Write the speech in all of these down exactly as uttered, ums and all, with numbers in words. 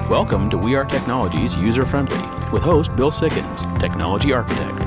Welcome to We Are Technology's User Friendly with host Bill Sickens, Technology Architect.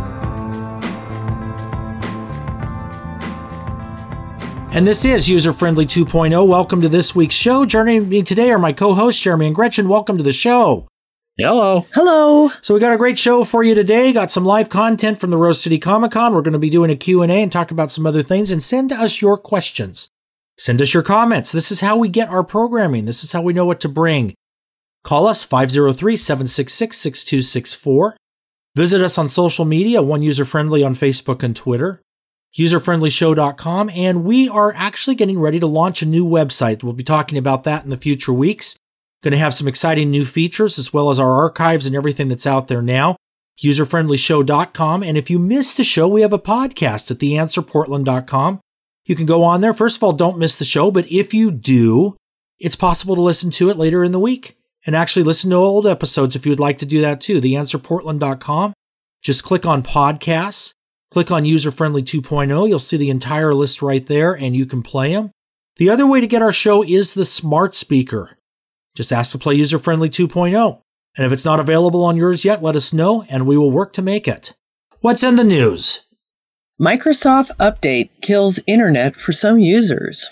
And this is User Friendly two point oh. Welcome to this week's show. Joining me today are my co-hosts, Jeremy and Gretchen. Welcome to the show. Hello. Hello. So we got a great show for you today. Got some live content from the Rose City Comic Con. We're going to be doing a Q and A and talk about some other things. And send us your questions. Send us your comments. This is how we get our programming. This is how we know what to bring. Call us five oh three, seven six six, six two six four. Visit us on social media, One User Friendly on Facebook and Twitter. user friendly show dot com, and we are actually getting ready to launch a new website. We'll be talking about that in the future weeks. Going to have some exciting new features as well as our archives and everything that's out there now. user friendly show dot com, and if you missed the show, we have a podcast at the answer portland dot com. You can go on there. First of all, don't miss the show, but if you do, it's possible to listen to it later in the week and actually listen to old episodes if you would like to do that too. the answer portland dot com. Just click on podcasts. Click on User Friendly two point oh. You'll see the entire list right there, and you can play them. The other way to get our show is the smart speaker. Just ask to play User Friendly two point oh. And if it's not available on yours yet, let us know, and we will work to make it. What's in the news? Microsoft Update kills internet for some users.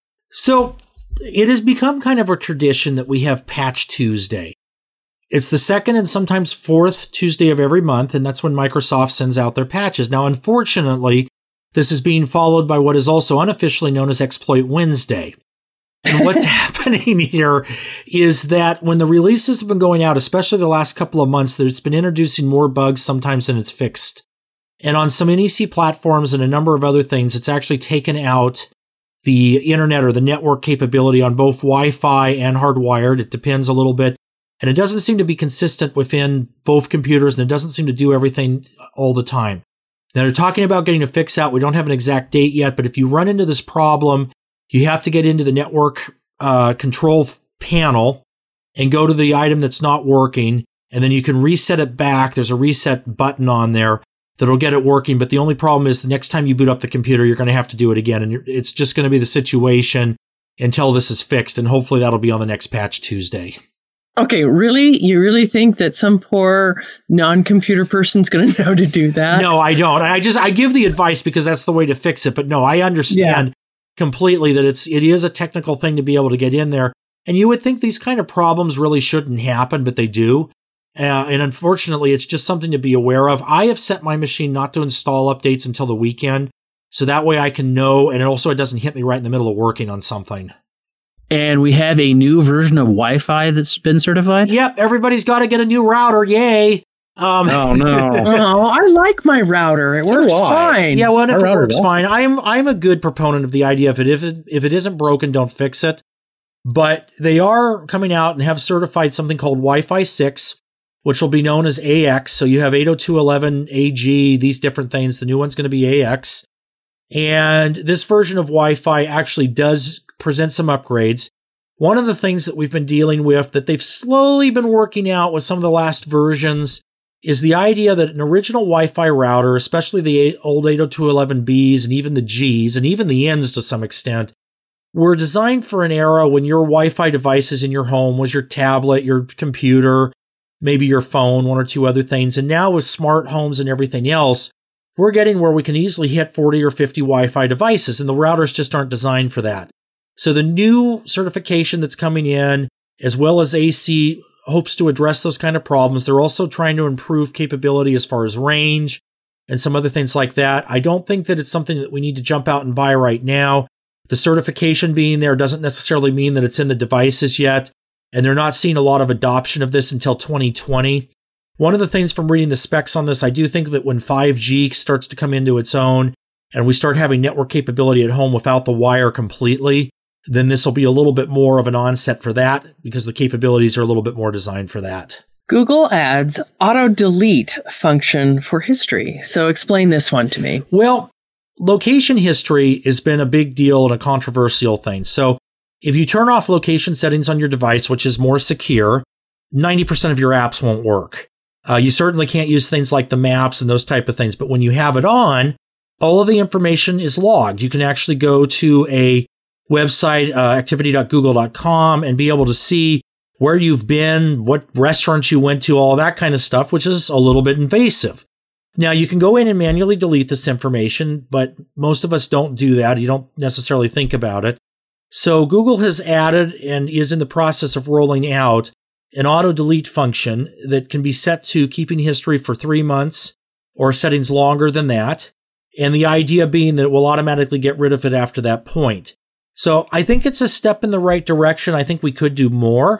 So, it has become kind of a tradition that we have Patch Tuesday. It's the second and sometimes fourth Tuesday of every month, and that's when Microsoft sends out their patches. Now, unfortunately, this is being followed by what is also unofficially known as Exploit Wednesday. And what's happening here is that when the releases have been going out, especially the last couple of months, there's been introducing more bugs sometimes than it's fixed. And on some N E C platforms and a number of other things, it's actually taken out the internet or the network capability on both Wi-Fi and hardwired. It depends a little bit. And it doesn't seem to be consistent within both computers, and it doesn't seem to do everything all the time. Now, they're talking about getting a fix out. We don't have an exact date yet, but if you run into this problem, you have to get into the network uh, control panel and go to the item that's not working, and then you can reset it back. There's a reset button on there that'll get it working, but the only problem is the next time you boot up the computer, you're going to have to do it again, and it's just going to be the situation until this is fixed, and hopefully that'll be on the next Patch Tuesday. Okay, really? You really think that some poor non-computer person's going to know to do that? No, I don't. I just, I give the advice because that's the way to fix it. But no, I understand yeah. completely that it's, it is a technical thing to be able to get in there. And you would think these kind of problems really shouldn't happen, but they do. Uh, and unfortunately, it's just something to be aware of. I have set my machine not to install updates until the weekend. So that way I can know. And also it doesn't hit me right in the middle of working on something. And we have a new version of Wi-Fi that's been certified? Yep, everybody's got to get a new router. Yay. Um, oh, no. oh, I like my router. It so works fine. Yeah, well, if it works well. fine. I'm I'm a good proponent of the idea of it. If it, if it isn't broken, don't fix it. But they are coming out and have certified something called Wi-Fi six, which will be known as A X. So you have eight oh two dot eleven, A G, these different things. The new one's going to be A X. And this version of Wi-Fi actually does present some upgrades. One of the things that we've been dealing with that they've slowly been working out with some of the last versions is the idea that an original Wi-Fi router, especially the old eight oh two dot eleven B's and even the G's and even the N's to some extent, were designed for an era when your Wi-Fi devices in your home was your tablet, your computer, maybe your phone, one or two other things. And now with smart homes and everything else, we're getting where we can easily hit forty or fifty Wi-Fi devices, and the routers just aren't designed for that. So the new certification that's coming in, as well as A C, hopes to address those kind of problems. They're also trying to improve capability as far as range and some other things like that. I don't think that it's something that we need to jump out and buy right now. The certification being there doesn't necessarily mean that it's in the devices yet, and they're not seeing a lot of adoption of this until twenty twenty. One of the things from reading the specs on this, I do think that when five G starts to come into its own and we start having network capability at home without the wire completely, then this will be a little bit more of an onset for that because the capabilities are a little bit more designed for that. Google adds auto-delete function for history. So explain this one to me. Well, location history has been a big deal and a controversial thing. So if you turn off location settings on your device, which is more secure, ninety percent of your apps won't work. Uh, you certainly can't use things like the maps and those type of things. But when you have it on, all of the information is logged. You can actually go to a website, uh, activity dot google dot com, and be able to see where you've been, what restaurants you went to, all that kind of stuff, which is a little bit invasive. Now, you can go in and manually delete this information, but most of us don't do that. You don't necessarily think about it. So Google has added and is in the process of rolling out an auto delete function that can be set to keeping history for three months or settings longer than that. And the idea being that it will automatically get rid of it after that point. So I think it's a step in the right direction. I think we could do more,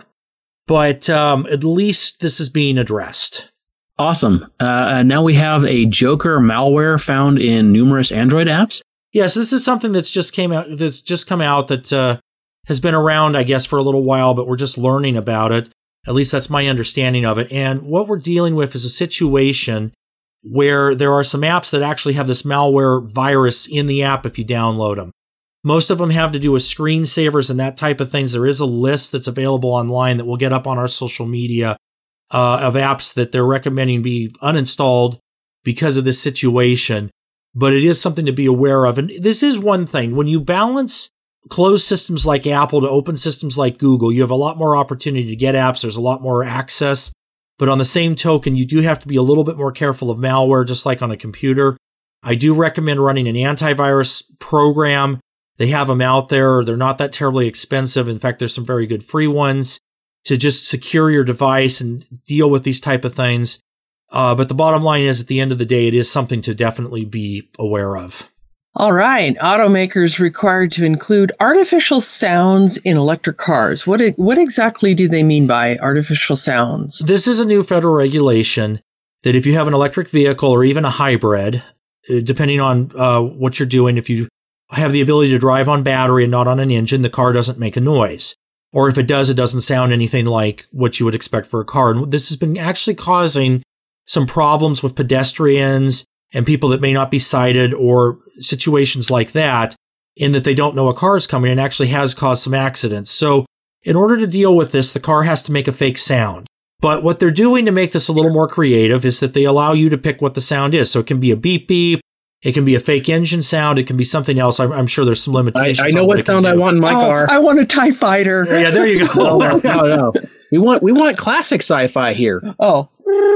but um, at least this is being addressed. Awesome. Uh, now we have a Joker malware found in numerous Android apps. Yes, this is something that's just came out. That's just come out that uh, has been around, I guess, for a little while, but we're just learning about it. At least that's my understanding of it. And what we're dealing with is a situation where there are some apps that actually have this malware virus in the app if you download them. Most of them have to do with screensavers and that type of things. There is a list that's available online that we'll get up on our social media uh, of apps that they're recommending be uninstalled because of this situation. But it is something to be aware of. And this is one thing. When you balance closed systems like Apple to open systems like Google, you have a lot more opportunity to get apps. There's a lot more access. But on the same token, you do have to be a little bit more careful of malware, just like on a computer. I do recommend running an antivirus program. They have them out there. They're not that terribly expensive. In fact, there's some very good free ones to just secure your device and deal with these type of things. Uh, but the bottom line is, at the end of the day, it is something to definitely be aware of. All right. Automakers required to include artificial sounds in electric cars. What what exactly do they mean by artificial sounds? This is a new federal regulation that if you have an electric vehicle or even a hybrid, depending on uh, what you're doing, if you have the ability to drive on battery and not on an engine, the car doesn't make a noise. Or if it does, it doesn't sound anything like what you would expect for a car. And this has been actually causing some problems with pedestrians and people that may not be sighted or situations like that, in that they don't know a car is coming, and actually has caused some accidents. So in order to deal with this, the car has to make a fake sound. But what they're doing to make this a little more creative is that they allow you to pick what the sound is. So it can be a beep beep, it can be a fake engine sound, it can be something else. I'm, I'm sure there's some limitations. I, I know what, what sound I want in my oh, car. I want a TIE Fighter. Yeah, there you go. no, no, no. We want we want classic sci-fi here. Oh.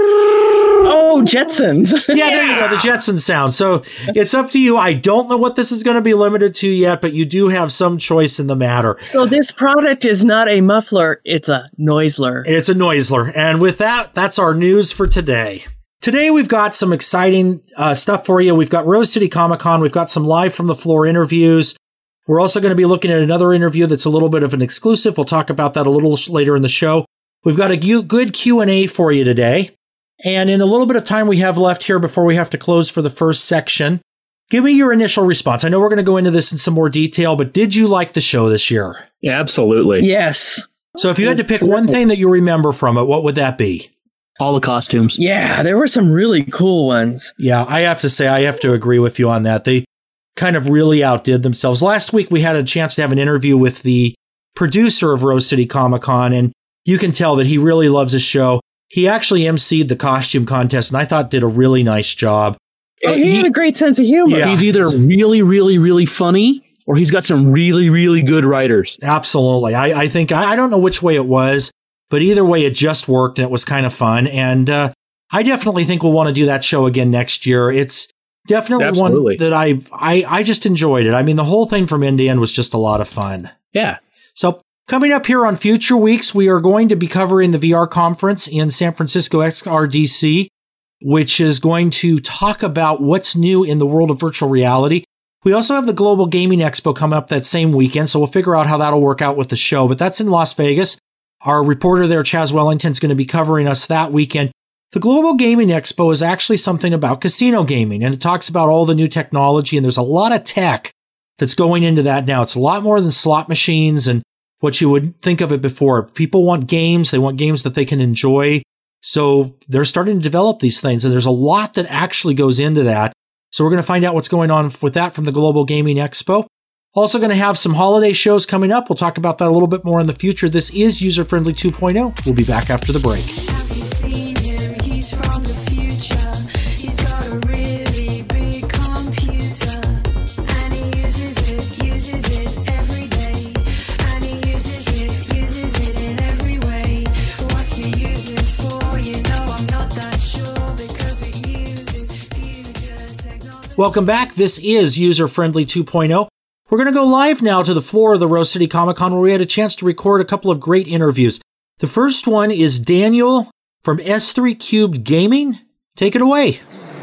Oh, Jetsons. Yeah, there you go, the Jetson sound. So it's up to you. I don't know what this is going to be limited to yet, but you do have some choice in the matter. So this product is not a muffler, it's a noisler. It's a noisler. And with that, that's our news for today. Today, we've got some exciting uh, stuff for you. We've got Rose City Comic Con. We've got some live from the floor interviews. We're also going to be looking at another interview that's a little bit of an exclusive. We'll talk about that a little later in the show. We've got a good Q and A for you today. And in a little bit of time we have left here before we have to close for the first section, give me your initial response. I know we're going to go into this in some more detail, but did you like the show this year? Yeah, absolutely. Yes. So if you had to pick one thing that you remember from it, what would that be? All the costumes. Yeah, there were some really cool ones. Yeah, I have to say, I have to agree with you on that. They kind of really outdid themselves. Last week, we had a chance to have an interview with the producer of Rose City Comic Con, and you can tell that he really loves his show. He actually emceed the costume contest, and I thought did a really nice job. Oh, he, he had a great sense of humor. Yeah. He's either really, really, really funny, or he's got some really, really good writers. Absolutely. I, I think, I, I don't know which way it was, but either way, it just worked, and it was kind of fun. And uh, I definitely think we'll want to do that show again next year. It's definitely Absolutely. one that I, I I just enjoyed it. I mean, the whole thing from end to end was just a lot of fun. Yeah. So coming up here on future weeks, we are going to be covering the V R conference in San Francisco X R D C, which is going to talk about what's new in the world of virtual reality. We also have the Global Gaming Expo coming up that same weekend, so we'll figure out how that'll work out with the show. But that's in Las Vegas. Our reporter there, Chaz Wellington, is going to be covering us that weekend. The Global Gaming Expo is actually something about casino gaming, and it talks about all the new technology, and there's a lot of tech that's going into that now. It's a lot more than slot machines and what you would think of it before. People want games. They want games that they can enjoy. So they're starting to develop these things, and there's a lot that actually goes into that. So we're going to find out what's going on with that from the Global Gaming Expo. Also going to have some holiday shows coming up. We'll talk about that a little bit more in the future. This is User Friendly two point oh. We'll be back after the break. Have you seen him? He's from the future. He's got a really big computer, and he uses it, uses it every day, and he uses it, uses it in every way. Welcome back. This is User Friendly two point oh. We're going to go live now to the floor of the Rose City Comic Con where we had a chance to record a couple of great interviews. The first one is Daniel from S three Cubed Gaming. Take it away.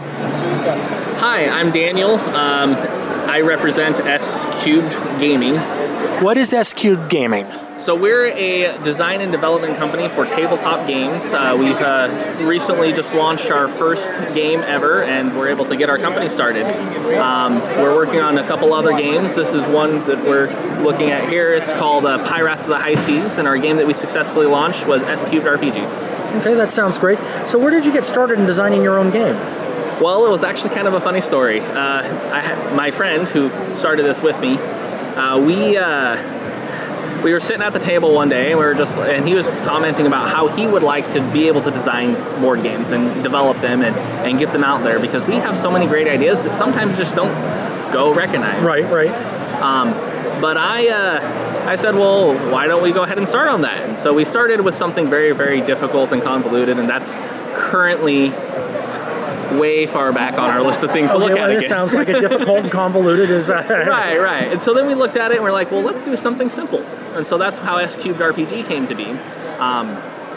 Hi, I'm Daniel. Um, I represent S Cubed Gaming. What is S Cubed Gaming? So we're a design and development company for tabletop games. Uh, we've uh, recently just launched our first game ever, and we're able to get our company started. Um, we're working on a couple other games. This is one that we're looking at here. It's called uh, Pirates of the High Seas, and our game that we successfully launched was S Cubed R P G. Okay, that sounds great. So where did you get started in designing your own game? Well, it was actually kind of a funny story. Uh, I had my friend who started this with me. Uh, we uh, we were sitting at the table one day, and we were just, and he was commenting about how he would like to be able to design board games and develop them and, and get them out there, because we have so many great ideas that sometimes just don't go recognized. Right, right. Um, but I uh, I said, well, why don't we go ahead and start on that? And so we started with something very, very difficult and convoluted, and that's currently way far back on our list of things to Okay, look well, at it again. sounds like a difficult and convoluted is uh, Right, right. And so then we looked at it and we're like, well, let's do something simple. And so that's how S Cubed R P G came to be. Um,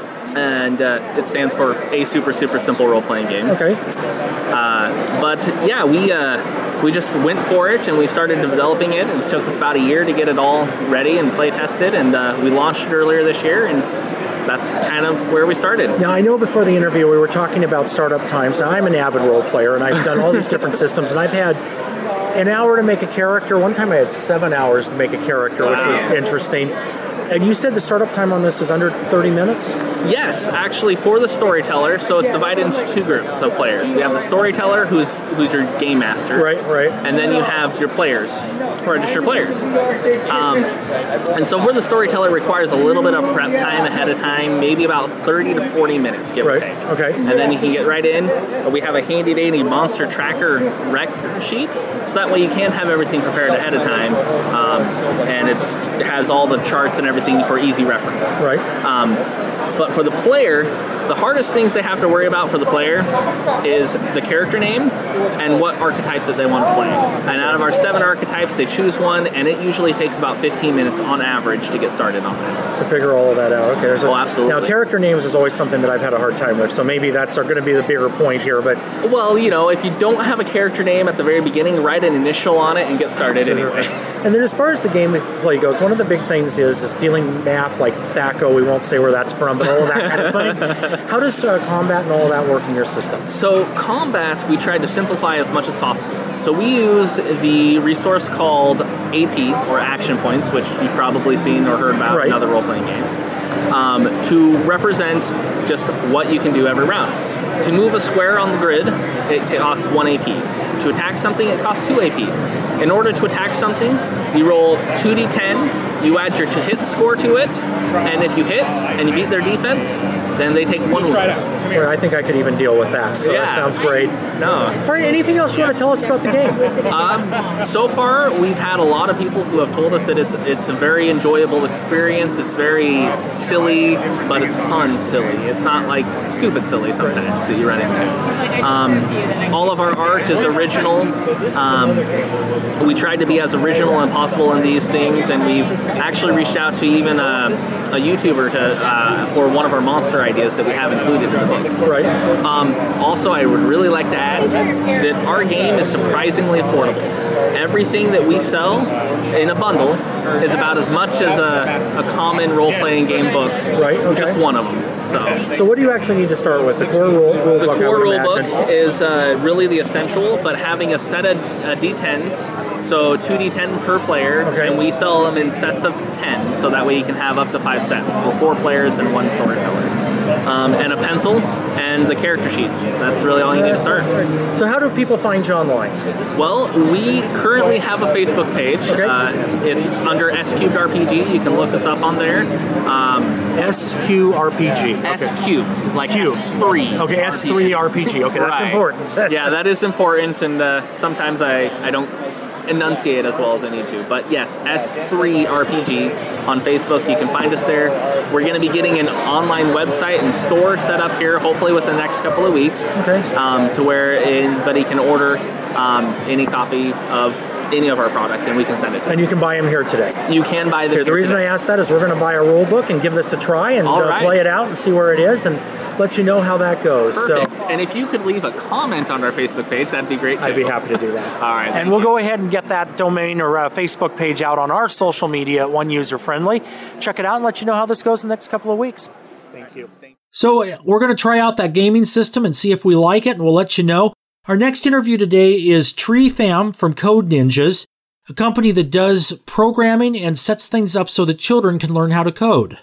and uh, it stands for a super, super simple role-playing game. Okay. Uh, but yeah, we uh, we just went for it and we started developing it. And it took us about a year to get it all ready and play tested. And uh, we launched it earlier this year. And that's kind of where we started. Now, I know before the interview we were talking about startup times. Now, I'm an avid role player, and I've done all these different systems, and I've had an hour to make a character. One time I had seven hours to make a character, which was interesting. And you said the startup time on this is under thirty minutes? Yes, actually, for the storyteller. So it's divided into two groups of players. We have the storyteller, who's who's your game master. Right, right. And then you have your players, who are just your players. Um, and so for the storyteller, it requires a little bit of prep time ahead of time, maybe about thirty to forty minutes, give or Right, take. okay. And then you can get right in. We have a handy dandy monster tracker rec sheet, so that way you can have everything prepared ahead of time. Um, and it's, it has all the charts and everything for easy reference. Right. Um, but for the player, the hardest things they have to worry about for the player is the character name and what archetype that they want to play. And out of our seven archetypes, they choose one, and it usually takes about fifteen minutes on average to get started on that. To figure all of that out. Okay. There's a, Oh, absolutely. Now, character names is always something that I've had a hard time with, so maybe that's going to be the bigger point here. But Well, you know, if you don't have a character name at the very beginning, write an initial on it and get started anyway. And then as far as the gameplay goes, one of the big things is is dealing math like THACO. We won't say where that's from, but all of that kind of thing. How does uh, combat and all of that work in your system? So combat, we tried to simplify as much as possible. So we use the resource called A P, or Action Points, which you've probably seen or heard about Right. in other role-playing games, um, to represent just what you can do every round. To move a square on the grid, it costs one A P. To attack something, it costs two A P. In order to attack something, you roll two d ten, you add your to hit score to it, and if you hit and you beat their defense, then they take one wound. Well, I think I could even deal with that, so that Yeah. sounds great. No. All right, anything else you want to tell us about the game? Um, so far, we've had a lot of people who have told us that it's it's a very enjoyable experience. It's very silly, but it's fun silly. It's not like stupid silly sometimes that you run into. Um, all of our art is original. Um, we tried to be as original as possible in these things, and we've actually reached out to even a, a YouTuber to uh, for one of our monster ideas that we have included in the book. Right. Um, also, I would really like to add that our game is surprisingly affordable. Everything that we sell in a bundle is about as much as a, a common role-playing game book. Right, okay. Just one of them. So. So what do you actually need to start with? The core rule, rule The book, I core would rule imagine. book is uh, really the essential, but having a set of uh, d tens, so two d ten per player, Okay. and we sell them in sets of ten, so that way you can have up to five sets for four players and one storyteller. Um, and a pencil and the character sheet. That's really all you need to start. So how do people find you online? Well, we currently have a Facebook page. Okay. Uh, it's under S Cubed R P G. You can look us up on there. Um, S Q R P G. S Cubed, like Cubed. S three. Okay, S three R P G. Okay, that's Right. important. Yeah, that is important, and uh, sometimes I, I don't enunciate as well as I need to. But yes, S three R P G on Facebook. You can find us there. We're going to be getting an online website and store set up here, hopefully within the next couple of weeks. Okay. Um, to where anybody can order um, any copy of any of our product, and we can send it to And you. you can buy them here today. You can buy them. Here, the reason I asked that is we're going to buy a rule book and give this a try and All uh, right. play it out and see where it is and let you know how that goes. Perfect. So And if you could leave a comment on our Facebook page, that'd be great too. I'd be happy to do that. All right. And thank we'll you. go ahead and get that domain or uh, Facebook page out on our social media at One User Friendly. Check it out and let you know how this goes in the next couple of weeks. Thank you. So uh, we're going to try out that gaming system and see if we like it, and we'll let you know. Our next interview today is Tree Fam from Code Ninjas, a company that does programming and sets things up so that children can learn how to code.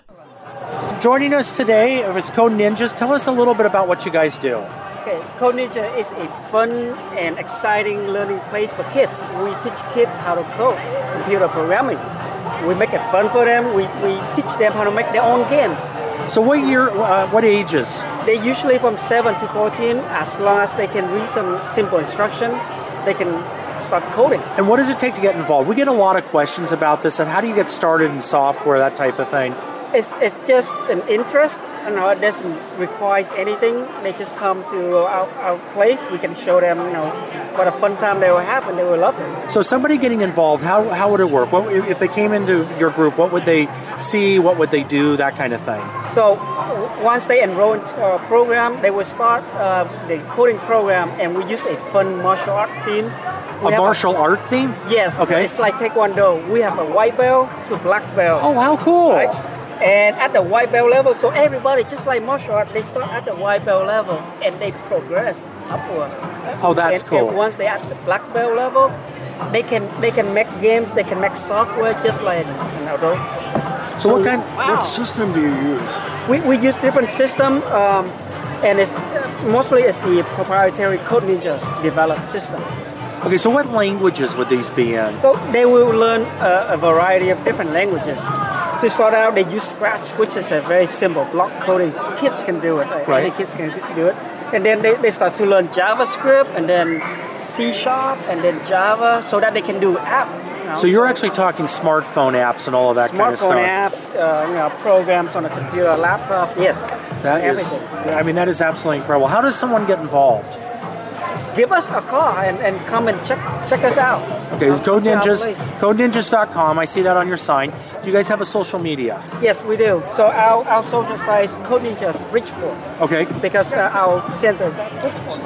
Joining us today is Code Ninjas. Tell us a little bit about what you guys do. Okay, Code Ninja is a fun and exciting learning place for kids. We teach kids how to code, computer programming. We make it fun for them. We, we teach them how to make their own games. So what year, uh, what ages? They usually from seven to fourteen. As long as they can read some simple instruction, they can start coding. And what does it take to get involved? We get a lot of questions about this, and how do you get started in software, that type of thing? It's, it's just an interest. You know, it doesn't require anything. They just come to our, our place. We can show them, you know, what a fun time they will have, and they will love it. So somebody getting involved, how, how would it work? What, if they came into your group, what would they see? What would they do? That kind of thing. So w- once they enroll into our program, they will start uh, the coding program, and we use a fun martial art theme. We A have martial art theme? Yes. Okay. It's like Taekwondo. We have a white belt to black belt. Oh, how cool. Right? And at the white belt level, so everybody, just like martial art, they start at the white belt level and they progress upward. Oh, that's and, cool. And once they're at the black belt level, they can they can make games, they can make software just like, you know, those. So what kind? What system do you use? We, we use different system, um, and it's mostly it's the proprietary Code Ninjas developed system. Okay, so what languages would these be in? So they will learn a, a variety of different languages. To start out, they use Scratch, which is a very simple block coding. Kids can do it. Right. Any kids can do it. And then they, they start to learn JavaScript, and then C Sharp, and then Java, so that they can do app. You know? So you're actually talking smartphone apps and all of that kind of stuff. Smartphone app, uh, you know, programs on a computer, laptop. Yes. That is, everything. I mean, that is absolutely incredible. How does someone get involved? Just give us a call and, and come and check check us out. Okay, Come Code to our Ninjas, place. code ninjas dot com. I see that on your sign. Do you guys have a social media? Yes, we do. So our, our social site is Code Ninjas Bridgeport, Okay. because uh, our center is at Bridgeport.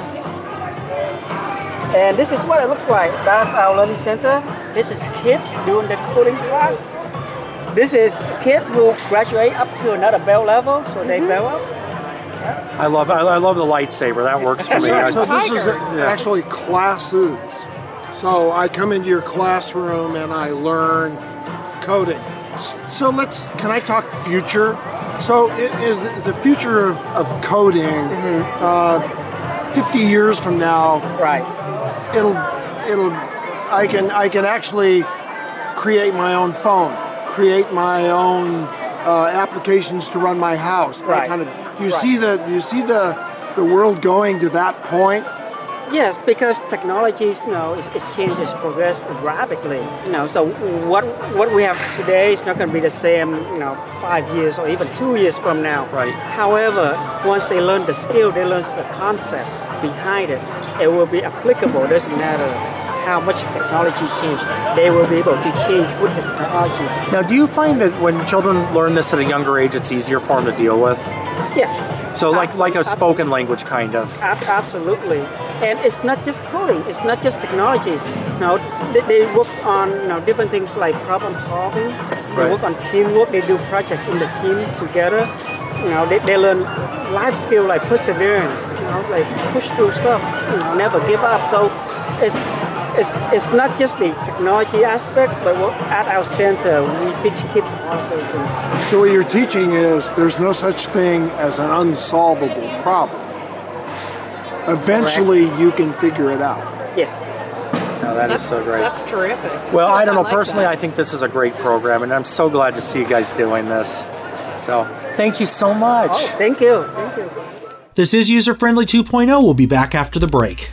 And this is what it looks like. That's our learning center. This is kids doing the coding class. This is kids who graduate up to another bell level, so they bell up. I love I, I love the lightsaber. That works for me. I- So this is actually classes. So I come into your classroom and I learn coding. S- So let's, can I talk future? So it is the future of, of coding, uh, fifty years from now, Right. it'll, it'll, I can, I can actually create my own phone, create my own uh, applications to run my house, that Right. kind of, do you Right. see the, do you see the, the world going to that point? Yes, because technologies, you know, it's, it's changed, it's progressed rapidly. You know, so what what we have today is not going to be the same, you know, five years or even two years from now. Right. However, once they learn the skill, they learn the concept behind it. It will be applicable. It doesn't matter how much technology changes. They will be able to change with the technologies. Now, do you find that when children learn this at a younger age, it's easier for them to deal with? Yes. So, like like a Absolutely. spoken language, kind of. Ab- Absolutely, and it's not just coding. It's not just technologies. You know, they, they work on, you know, different things like problem solving. They Right. work on teamwork. They do projects in the team together. You know, they, they learn life skill like perseverance. You know, like push through stuff. You know, never give up. So it's it's it's not just the technology aspect, but what- at our center we teach kids all of those things. So what you're teaching is there's no such thing as an unsolvable problem. Eventually you can figure it out. Yes. No, that is so great. That's terrific. Well, I don't know. like Personally, that. I think this is a great program, and I'm so glad to see you guys doing this. So, thank you so much. Oh, thank you. Thank you. This is User Friendly two point oh. We'll be back after the break.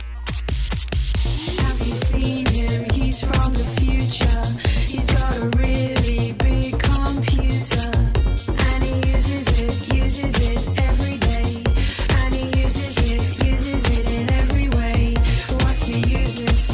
Have you seen him? He's from the future. He's got a really big computer, and he uses it, uses it every day, and he uses it, uses it in every way. What's he use it for?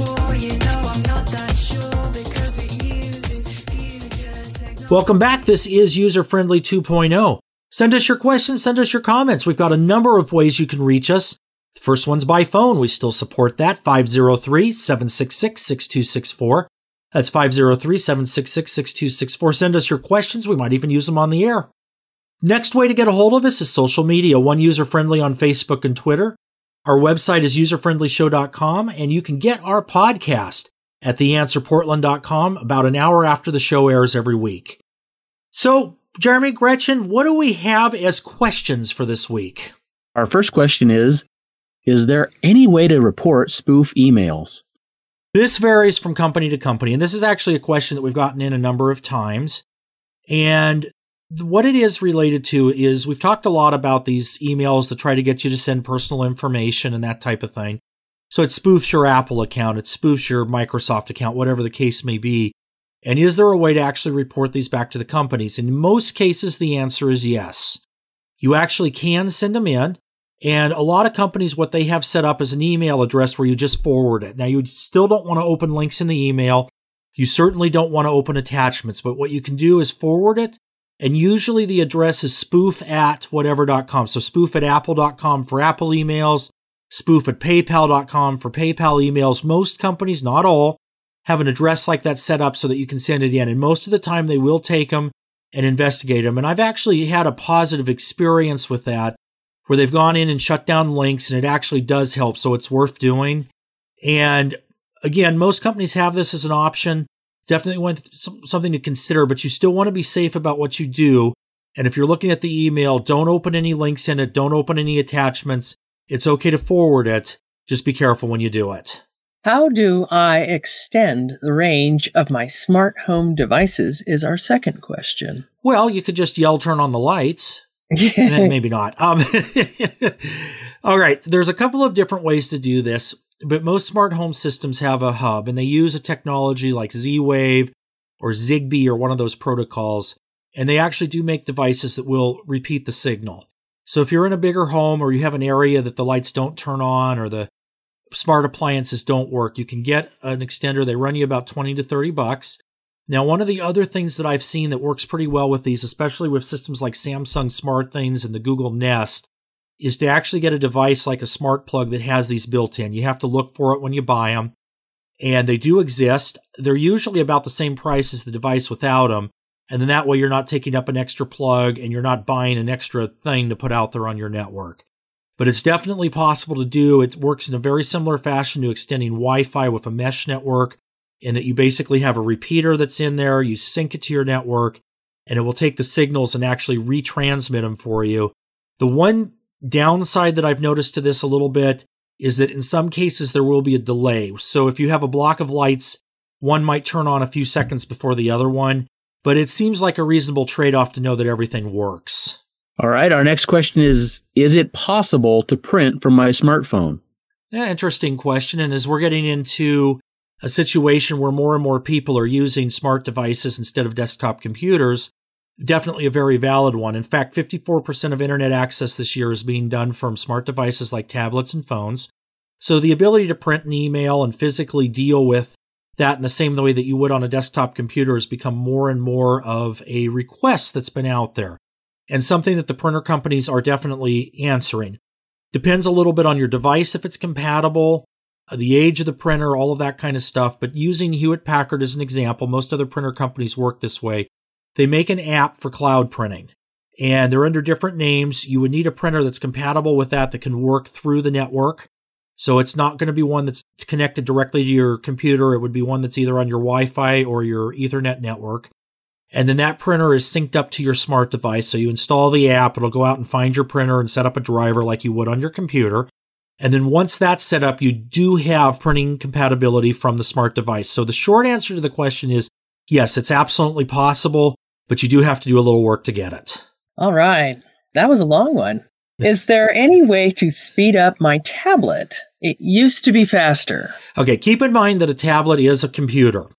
Welcome back. This is User Friendly two point oh. Send us your questions, send us your comments. We've got a number of ways you can reach us. The first one's by phone. We still support that. five oh three, seven six six, six two six four. That's five oh three, seven six six, six two six four. Send us your questions. We might even use them on the air. Next way to get a hold of us is social media. One User Friendly on Facebook and Twitter. Our website is user friendly show dot com, and you can get our podcast at the answer portland dot com about an hour after the show airs every week. So, Jeremy, Gretchen, what do we have as questions for this week? Our first question is, is there any way to report spoof emails? This varies from company to company, and this is actually a question that we've gotten in a number of times. And what it is related to is we've talked a lot about these emails that try to get you to send personal information and that type of thing. So it spoofs your Apple account, it spoofs your Microsoft account, whatever the case may be. And is there a way to actually report these back to the companies? In most cases, the answer is yes. You actually can send them in. And a lot of companies, what they have set up is an email address where you just forward it. Now, you still don't want to open links in the email. You certainly don't want to open attachments. But what you can do is forward it. And usually the address is spoof at whatever dot com. So spoof at apple dot com for Apple emails, spoof at paypal dot com for PayPal emails. Most companies, not all, have an address like that set up so that you can send it in. And most of the time they will take them and investigate them. And I've actually had a positive experience with that where they've gone in and shut down links, and it actually does help. So it's worth doing. And again, most companies have this as an option. Definitely want something to consider, but you still want to be safe about what you do. And if you're looking at the email, don't open any links in it. Don't open any attachments. It's okay to forward it. Just be careful when you do it. How do I extend the range of my smart home devices is our second question. Well, you could just yell, turn on the lights. And then maybe not. Um, all right. There's a couple of different ways to do this, but most smart home systems have a hub, and they use a technology like Z-Wave or Zigbee or one of those protocols. And they actually do make devices that will repeat the signal. So if you're in a bigger home or you have an area that the lights don't turn on or the smart appliances don't work, you can get an extender. They run you about twenty to thirty bucks. Now, one of the other things that I've seen that works pretty well with these, especially with systems like Samsung SmartThings and the Google Nest, is to actually get a device like a smart plug that has these built in. You have to look for it when you buy them, and they do exist. They're usually about the same price as the device without them, and then that way you're not taking up an extra plug and you're not buying an extra thing to put out there on your network. But it's definitely possible to do. It works in a very similar fashion to extending Wi-Fi with a mesh network, in that you basically have a repeater that's in there, you sync it to your network, and it will take the signals and actually retransmit them for you. The one downside that I've noticed to this a little bit is that in some cases there will be a delay. So if you have a block of lights, one might turn on a few seconds before the other one, but it seems like a reasonable trade-off to know that everything works. All right, our next question is, is it possible to print from my smartphone? Yeah, interesting question. And as we're getting into a situation where more and more people are using smart devices instead of desktop computers, definitely a very valid one. In fact, fifty-four percent of internet access this year is being done from smart devices like tablets and phones. So the ability to print an email and physically deal with that in the same way that you would on a desktop computer has become more and more of a request that's been out there, and something that the printer companies are definitely answering. Depends a little bit on your device if it's compatible, the age of the printer, all of that kind of stuff. But using Hewlett-Packard as an example, most other printer companies work this way. They make an app for cloud printing, and they're under different names. You would need a printer that's compatible with that, that can work through the network. So it's not going to be one that's connected directly to your computer. It would be one that's either on your Wi-Fi or your Ethernet network. And then that printer is synced up to your smart device. So you install the app, it'll go out and find your printer and set up a driver like you would on your computer. And then once that's set up, you do have printing compatibility from the smart device. So the short answer to the question is, yes, it's absolutely possible, but you do have to do a little work to get it. All right. That was a long one. Is there any way to speed up my tablet? It used to be faster. Okay, keep in mind that a tablet is a computer.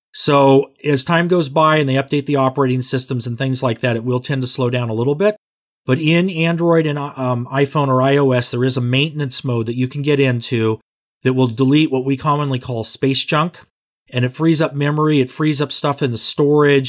So as time goes by and they update the operating systems and things like that, it will tend to slow down a little bit. But in Android and um, iPhone or iOS, there is a maintenance mode that you can get into that will delete what we commonly call space junk. And it frees up memory. It frees up stuff in the storage.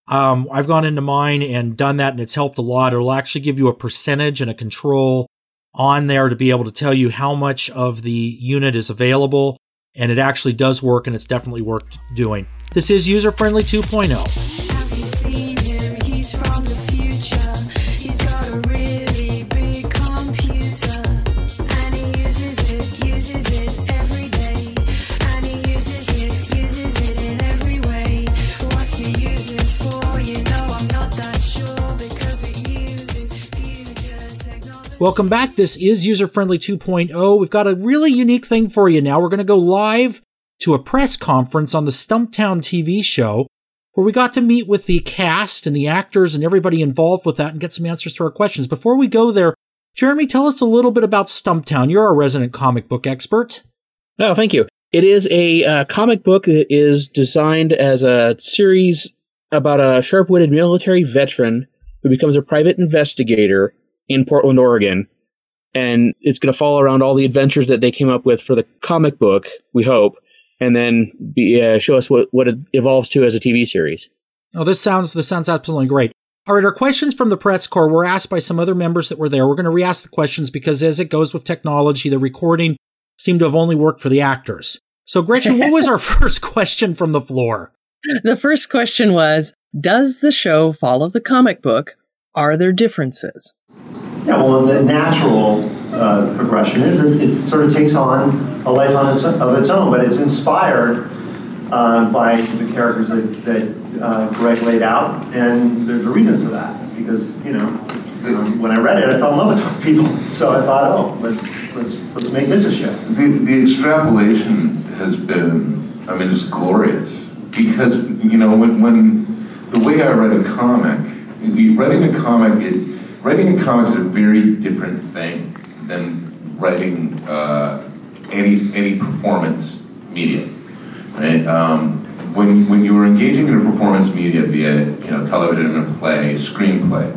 Um, I've gone into mine and done that, and it's helped a lot. It'll actually give you a percentage and a control on there to be able to tell you how much of the unit is available, and it actually does work, and it's definitely worth doing. This is User-Friendly two point oh. Have you seen him? He's from the future. He's got a really big computer, and he uses it, uses it every day, and he uses it, uses it in every way. What's he use it for? You know I'm not that sure, because it uses future technology. Welcome back. This is User-Friendly two point oh. We've got a really unique thing for you now. We're going to go live to a press conference on the Stumptown T V show, where we got to meet with the cast and the actors and everybody involved with that and get some answers to our questions. Before we go there, Jeremy, tell us a little bit about Stumptown. You're our resident comic book expert. Oh, thank you. It is a uh, comic book that is designed as a series about a sharp-witted military veteran who becomes a private investigator in Portland, Oregon. And it's going to follow around all the adventures that they came up with for the comic book, we hope, and then be, uh, show us what, what it evolves to as a T V series. Oh, this sounds this sounds absolutely great. All right, our questions from the press corps were asked by some other members that were there. We're going to re-ask the questions because as it goes with technology, the recording seemed to have only worked for the actors. So, Gretchen, what was our first question from the floor? The first question was, does the show follow the comic book? Are there differences? Yeah, well, the natural uh, progression is that it sort of takes on a life on its, of its own, but it's inspired uh, by the characters that, that uh, Greg laid out, and there's a reason for that. It's because, you know, um, when I read it, I fell in love with those people, so I thought, oh, let's let's let's make this a show. The, the extrapolation has been, I mean, it's glorious, because, you know, when, when the way I read a comic, writing a comic, it, writing a comic is a very different thing than writing uh, any any performance media, right? Um, when when you were engaging in a performance media, be it, you know, television, a play, a screenplay,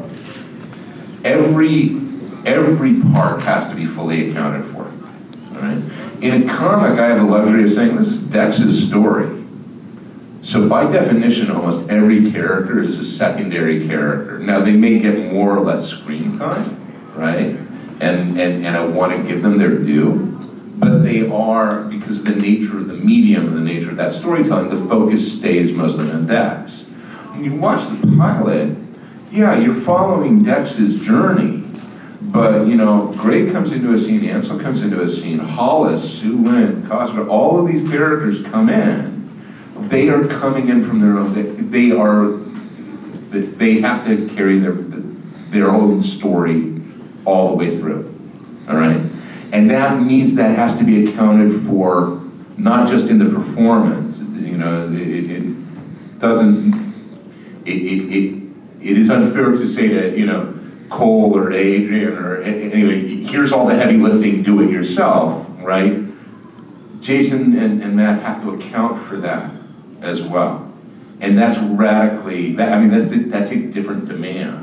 every every part has to be fully accounted for, all right? In a comic, I have the luxury of saying, this is Dex's story. So by definition, almost every character is a secondary character. Now, they may get more or less screen time, right? And, and, and I want to give them their due, but they are, because of the nature of the medium and the nature of that storytelling, the focus stays mostly on Dex. When you watch the pilot, yeah, you're following Dex's journey, but, you know, Greg comes into a scene, Ansel comes into a scene, Hollis, Sue Lynn, Cosmo, all of these characters come in. They are coming in from their own, they, they are, they have to carry their their own story all the way through, all right? And that means that has to be accounted for, not just in the performance, you know, it, it doesn't, it, it, it, it is unfair to say to, you know, Cole or Adrian or, anyway, here's all the heavy lifting, do it yourself, right? Jason and, and Matt have to account for that as well. And that's radically, that, I mean, that's, that's a different demand.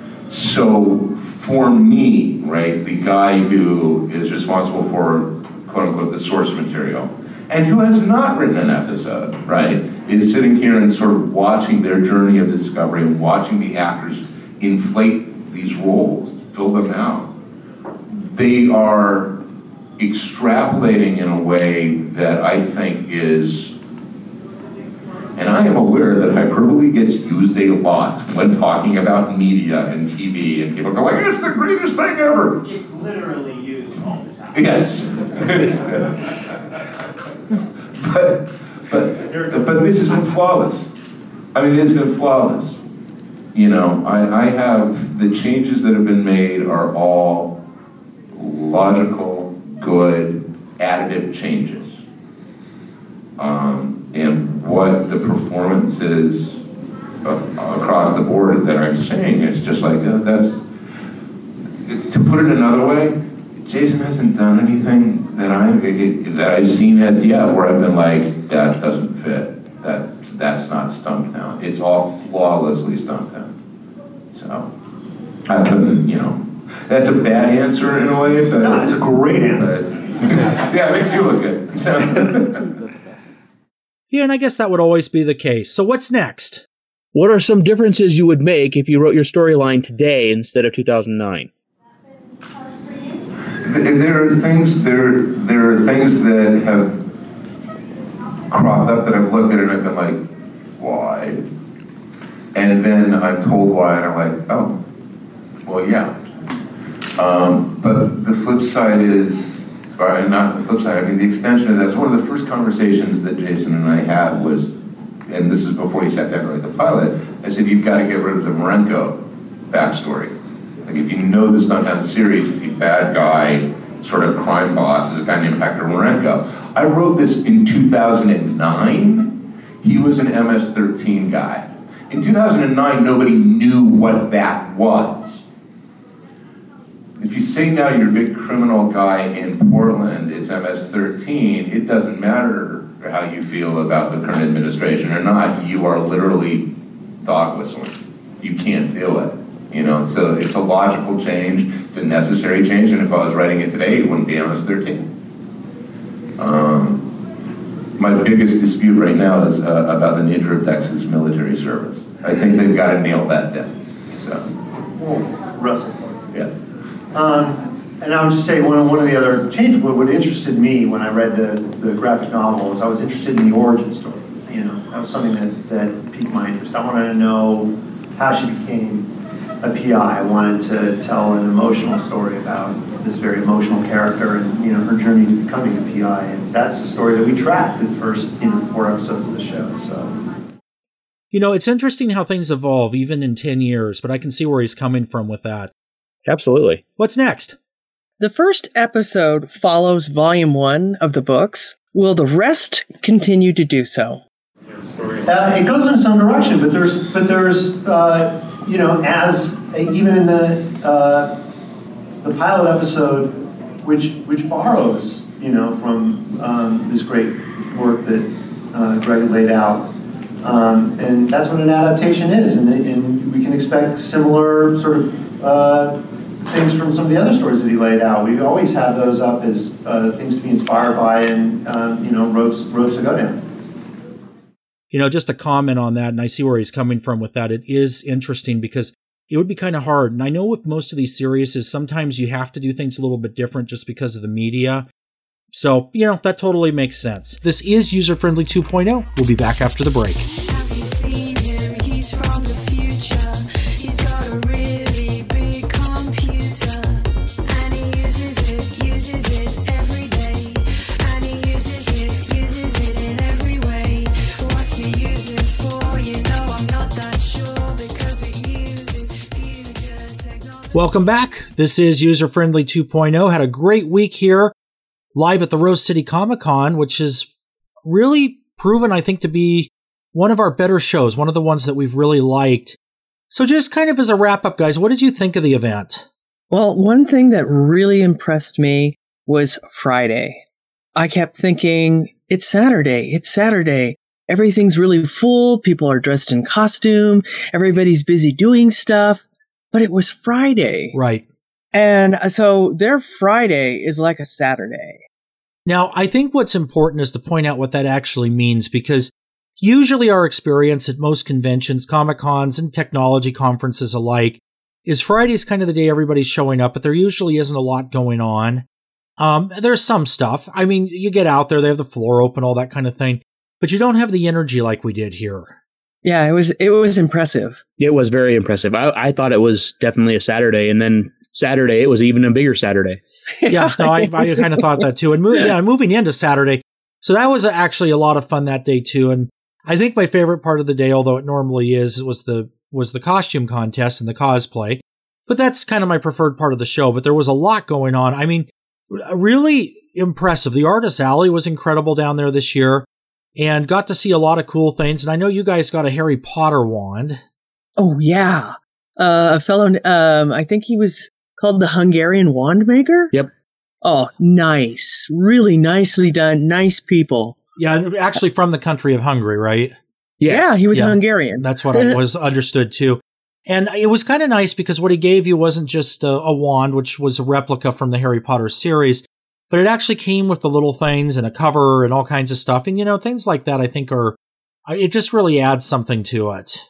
So for me, right, the guy who is responsible for, quote unquote, the source material, and who has not written an episode, right, is sitting here and sort of watching their journey of discovery and watching the actors inflate these roles, fill them out. They are extrapolating in a way that I think is, and I am aware that hyperbole gets used a lot when talking about media and T V, and people go like, it's the greatest thing ever. It's literally used all the time. Yes. but, but, but this has been flawless. I mean, it's been flawless. You know, I, I have, the changes that have been made are all logical, good, additive changes. Um, and what the performance is uh, across the board that I'm saying is just like, uh, that's, to put it another way, Jason hasn't done anything that, I, it, that I've seen as yet where I've been like, that doesn't fit, that, that's not Stumptown. It's all flawlessly Stumptown. So, I couldn't, you know, that's a bad answer in a way, but... No, it's a great answer. Yeah, it makes you look good. Yeah, and I guess that would always be the case. So what's next? What are some differences you would make if you wrote your storyline today instead of two thousand nine? There are things there. There are things that have cropped up that I've looked at and I've been like, why? And then I'm told why, and I'm like, oh, well, yeah. Um, but the flip side is, or not the flip side. I mean, the extension of that is one of the first conversations that Jason and I had was, and this is before he sat down to write the pilot. I said, you've got to get rid of the Marenko backstory. Like, if you know the Stuntman series, the bad guy, sort of crime boss, is a guy named Hector Marenko. I wrote this in two thousand nine. He was an M S thirteen guy. In two thousand nine, nobody knew what that was. If you say now you're a big criminal guy in Portland, it's M S thirteen, it doesn't matter how you feel about the current administration or not, you are literally dog whistling. You can't do it. You know, so it's a logical change, it's a necessary change, and if I was writing it today, it wouldn't be M S thirteen. Um, my biggest dispute right now is uh, about the nature of Texas military service. I think they've got to nail that down. So, Well, Russell. yeah. Um, and I would just say one, one of the other changes, what, what interested me when I read the, the graphic novel was I was interested in the origin story. You know, that was something that, that piqued my interest. I wanted to know how she became a P I. I wanted to tell an emotional story about this very emotional character and, you know, her journey to becoming a P I. And that's the story that we tracked in the first, you know, four episodes of the show. So, You know, it's interesting how things evolve even in ten years, but I can see where he's coming from with that. Absolutely. What's next? The first episode follows volume one of the books. Will the rest continue to do so? Uh, it goes in some direction, but there's, but there's, uh, you know, as uh, even in the uh, the pilot episode, which which borrows, you know, from um, this great work that uh, Greg laid out, um, and that's what an adaptation is, and, and we can expect similar sort of uh, things from some of the other stories that he laid out. We always have those up as uh, things to be inspired by, and um, you know, roads roads to go down. You know, just a comment on that, and I see where he's coming from with that. It is interesting because it would be kind of hard. And I know with most of these series is sometimes you have to do things a little bit different just because of the media. So, you know, that totally makes sense. This is User Friendly two point oh. We'll be back after the break. Have you seen him? He's from the future. He's got a really big computer. And he uses it, uses it every day. And he uses it, uses it in every way. What's he use it for? You know I'm not that sure because it uses future technology. Welcome back. This is User Friendly two point oh. Had a great week here live at the Rose City Comic Con, which has really proven, I think, to be one of our better shows, one of the ones that we've really liked. So just kind of as a wrap up, guys, what did you think of the event? Well, one thing that really impressed me was Friday. I kept thinking, it's Saturday, it's Saturday. Everything's really full. People are dressed in costume. Everybody's busy doing stuff. But it was Friday. Right. And so their Friday is like a Saturday. Now, I think what's important is to point out what that actually means, because usually our experience at most conventions, Comic-Cons, and technology conferences alike is Friday's kind of the day everybody's showing up, but there usually isn't a lot going on. Um, there's some stuff. I mean, you get out there, they have the floor open, all that kind of thing, but you don't have the energy like we did here. Yeah, it was it was impressive. It was very impressive. I, I thought it was definitely a Saturday, and then Saturday, it was even a bigger Saturday. Yeah, no, I, I kind of thought that too. And mo- yeah, moving into Saturday. So that was actually a lot of fun that day too. And I think my favorite part of the day, although it normally is, was the was the costume contest and the cosplay. But that's kind of my preferred part of the show. But there was a lot going on. I mean, really impressive. The Artist Alley was incredible down there this year and got to see a lot of cool things. And I know you guys got a Harry Potter wand. Oh, yeah. Uh, a fellow, um, I think he was called the Hungarian Wand Maker? Yep. Oh, nice. Really nicely done. Nice people. Yeah, actually from the country of Hungary, right? Yes. Yeah, he was Yeah. Hungarian. That's what I was understood too. And it was kind of nice because what he gave you wasn't just a, a wand, which was a replica from the Harry Potter series, but it actually came with the little things and a cover and all kinds of stuff. And, you know, things like that I think are, it just really adds something to it.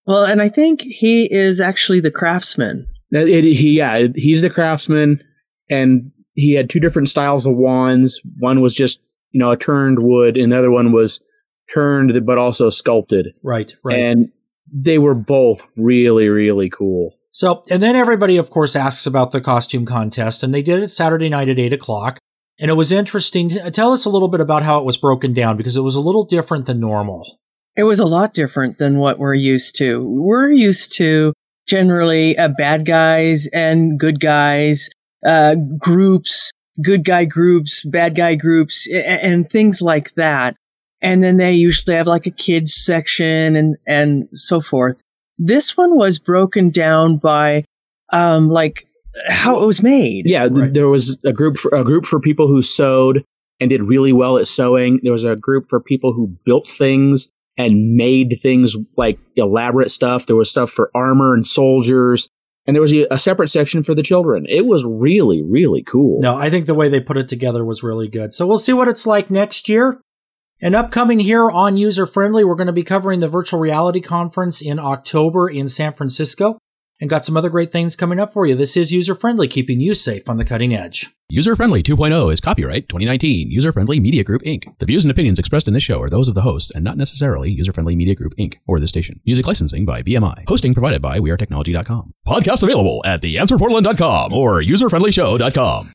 Well, and I think he is actually the craftsman. It, it, he, yeah, he's the craftsman, and he had two different styles of wands. One was just, you know, a turned wood, and the other one was turned but also sculpted. Right, right. And they were both really, really cool. So, and then everybody, of course, asks about the costume contest, and they did it Saturday night at eight o'clock. And it was interesting. Tell us a little bit about how it was broken down, because it was a little different than normal. It was a lot different than what we're used to. We're used to generally uh, bad guys and good guys, uh, groups, good guy groups, bad guy groups, and, and things like that. And then they usually have like a kids section and, and so forth. This one was broken down by, um, like how it was made. Yeah. Th- Right. There was a group for, a group for people who sewed and did really well at sewing. There was a group for people who built things and made things like elaborate stuff. There was stuff for armor and soldiers. And there was a, a separate section for the children. It was really, really cool. No, I think the way they put it together was really good. So we'll see what it's like next year. And upcoming here on User Friendly, we're going to be covering the Virtual Reality Conference in October in San Francisco, and got some other great things coming up for you. This is User Friendly, keeping you safe on the cutting edge. User Friendly two point oh is copyright twenty nineteen, User Friendly Media Group, Incorporated. The views and opinions expressed in this show are those of the host and not necessarily User Friendly Media Group, Incorporated or the station. Music licensing by B M I. Hosting provided by we are technology dot com. Podcast available at the answer portland dot com or user friendly show dot com.